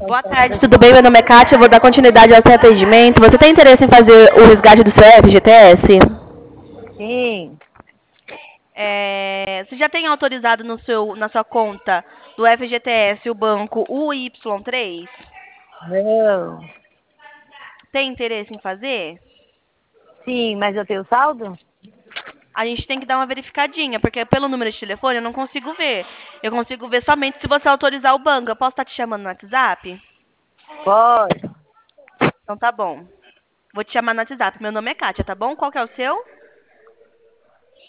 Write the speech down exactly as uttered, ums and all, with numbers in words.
Boa tarde, tudo bem? Meu nome é Kátia, eu vou dar continuidade ao seu atendimento. Você tem interesse em fazer o resgate do seu F G T S? Sim. É, você já tem autorizado no seu, na sua conta do F G T S o banco U Y três? Não. Tem interesse em fazer? Sim, mas eu tenho saldo? A gente tem que dar uma verificadinha, porque pelo número de telefone eu não consigo ver. Eu consigo ver somente se você autorizar o banco. Eu posso estar te chamando no WhatsApp? Pode. Então tá bom. Vou te chamar no WhatsApp. Meu nome é Kátia, tá bom? Qual que é o seu?